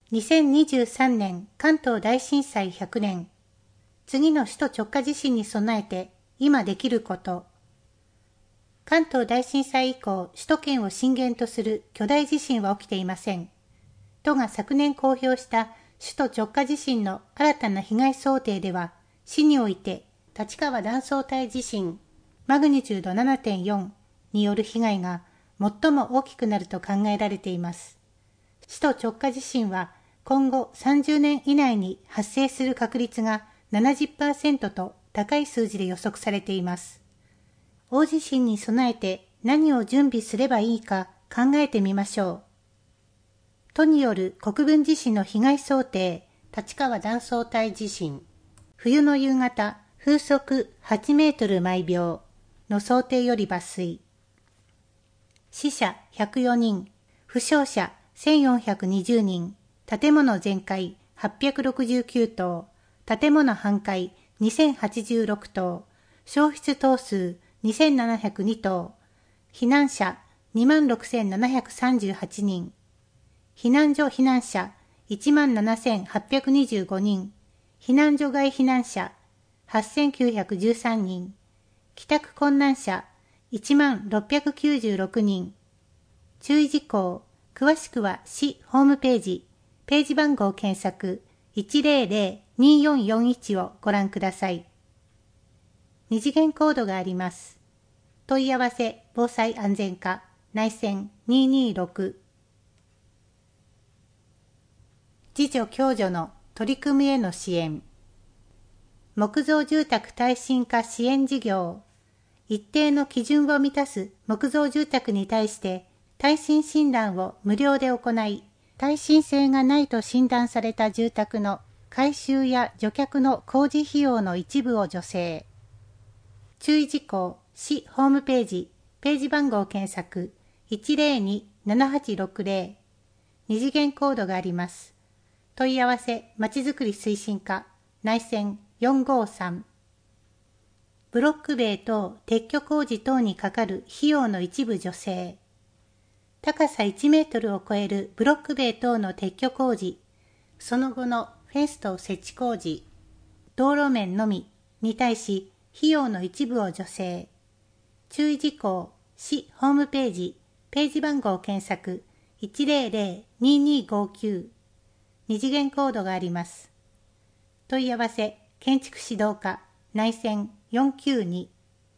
2023年関東大震災100年。次の首都直下地震に備えて今できること。関東大震災以降、首都圏を震源とする巨大地震は起きていません。都が昨年公表した首都直下地震の新たな被害想定では、市において立川断層帯地震マグニチュード 7.4 による被害が最も大きくなると考えられています。首都直下地震は今後30年以内に発生する確率が 70% と高い数字で予測されています。大地震に備えて何を準備すればいいか考えてみましょう。都による国分地震の被害想定、立川断層帯地震。冬の夕方、風速8メートル毎秒の想定より抜粋。死者104人、負傷者1420人、建物全壊869棟、建物半壊2086棟、焼失棟数2702棟、避難者26,738人、避難所避難者17,825人、避難所外避難者8,913人、帰宅困難者1696人。注意事項、詳しくは市ホームページ、ページ番号検索100-2441をご覧ください。二次元コードがあります。問い合わせ防災安全課内線226。自助共助の取り組みへの支援。木造住宅耐震化支援事業。一定の基準を満たす木造住宅に対して耐震診断を無料で行い、耐震性がないと診断された住宅の改修や除却の工事費用の一部を助成。注意事項、市ホームページ、ページ番号検索102-7860。二次元コードがあります。問い合わせまちづくり推進課内線453。ブロック塀等撤去工事等にかかる費用の一部助成。高さ1メートルを超えるブロック塀等の撤去工事、その後のフェンス等設置工事、道路面のみに対し費用の一部を助成。注意事項、市ホームページ、ページ番号検索100-2259。二次元コードがあります。問い合わせ、建築指導課内線492。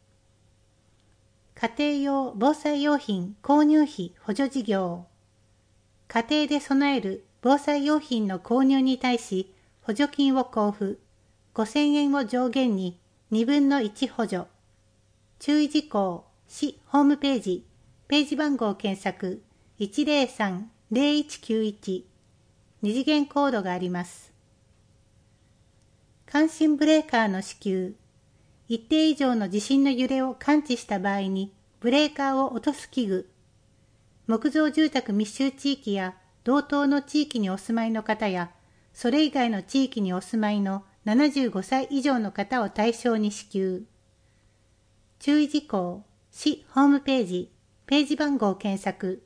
家庭用防災用品購入費補助事業。家庭で備える防災用品の購入に対し補助金を交付。5000円を上限に2分の1補助。注意事項、市ホームページ、ページ番号検索103-0191。二次元コードがあります。感震ブレーカーの支給。一定以上の地震の揺れを感知した場合にブレーカーを落とす器具。木造住宅密集地域や同等の地域にお住まいの方や、それ以外の地域にお住まいの75歳以上の方を対象に支給。注意事項、市ホームページ、ページ番号検索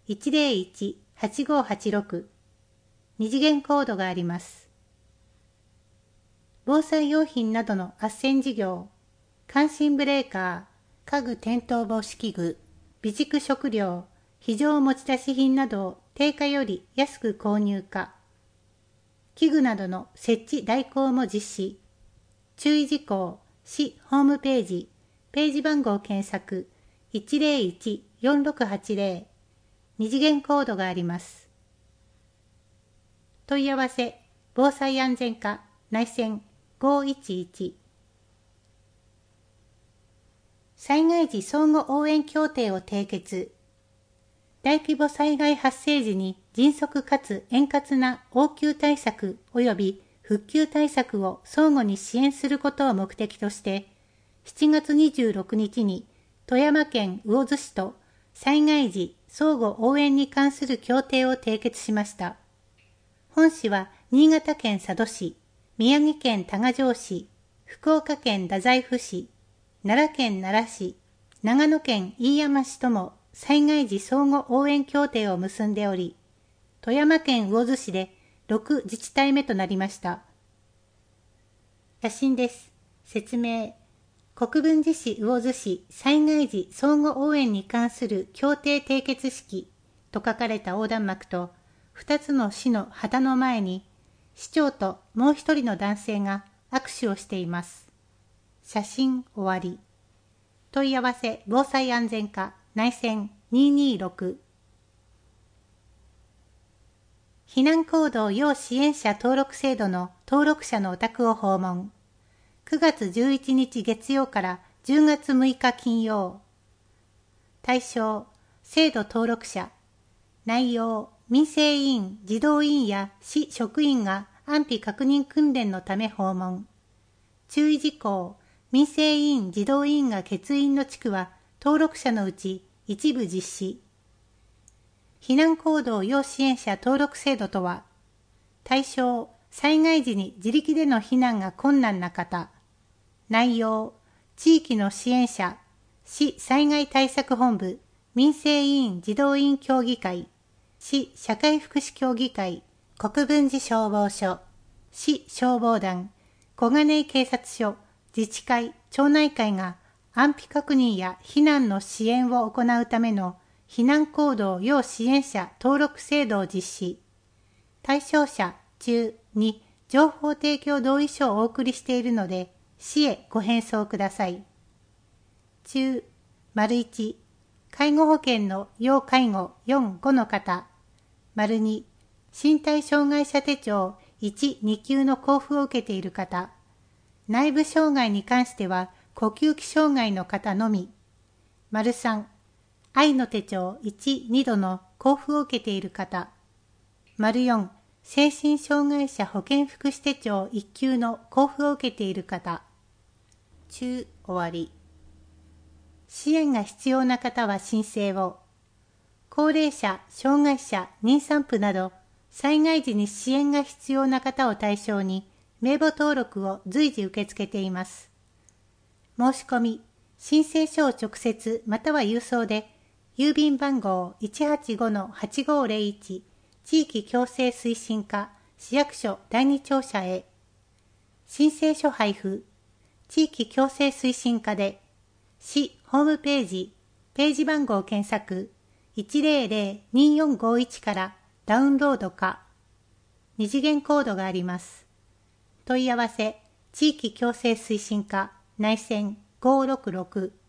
101-8586。二次元コードがあります。防災用品などの斡旋事業。感震ブレーカー、家具転倒防止器具、備蓄食料、非常持ち出し品などを定価より安く購入か。器具などの設置代行も実施。注意事項、市ホームページ、ページ番号検索101-4680。二次元コードがあります。問い合わせ、防災安全課内線511。災害時相互応援協定を締結。大規模災害発生時に迅速かつ円滑な応急対策及び復旧対策を相互に支援することを目的として、7月26日に富山県魚津市と災害時相互応援に関する協定を締結しました。本市は新潟県佐渡市、宮城県多賀城市、福岡県太宰府市、奈良県奈良市、長野県飯山市とも災害時相互応援協定を結んでおり、富山県魚津市で 6自治体目となりました。写真です。説明。国分寺市魚津市災害時相互応援に関する協定締結式と書かれた横断幕と、2つの市の旗の前に、市長ともう一人の男性が握手をしています。写真終わり。問い合わせ防災安全課内線226。避難行動要支援者登録制度の登録者のお宅を訪問。9月11日月曜から10月6日金曜。対象、制度登録者。内容、民生委員、児童委員や市職員が安否確認訓練のため訪問。注意事項、民生委員、児童委員が欠員の地区は登録者のうち一部実施。避難行動要支援者登録制度とは、対象、災害時に自力での避難が困難な方。内容、地域の支援者、市災害対策本部、民生委員児童委員協議会、市社会福祉協議会、国分寺消防署、市消防団、小金井警察署、自治会、町内会が安否確認や避難の支援を行うための避難行動要支援者登録制度を実施。対象者中に情報提供同意書をお送りしているので、市へご返送ください。中、1、介護保険の要介護4、5の方。2、身体障害者手帳1、2級の交付を受けている方。内部障害に関しては呼吸器障害の方のみ。3、愛の手帳1、2度の交付を受けている方。4、精神障害者保健福祉手帳1級の交付を受けている方。中、終わり。支援が必要な方は申請を。高齢者、障害者、妊産婦など、災害時に支援が必要な方を対象に、名簿登録を随時受け付けています。申し込み、申請書を直接または郵送で、郵便番号 185-8501 地域共生推進課市役所第二庁舎へ。申請書配布、地域共生推進課で、市ホームページ、ページ番号検索、100-2451からダウンロードか、二次元コードがあります。問い合わせ、地域共生推進課内線566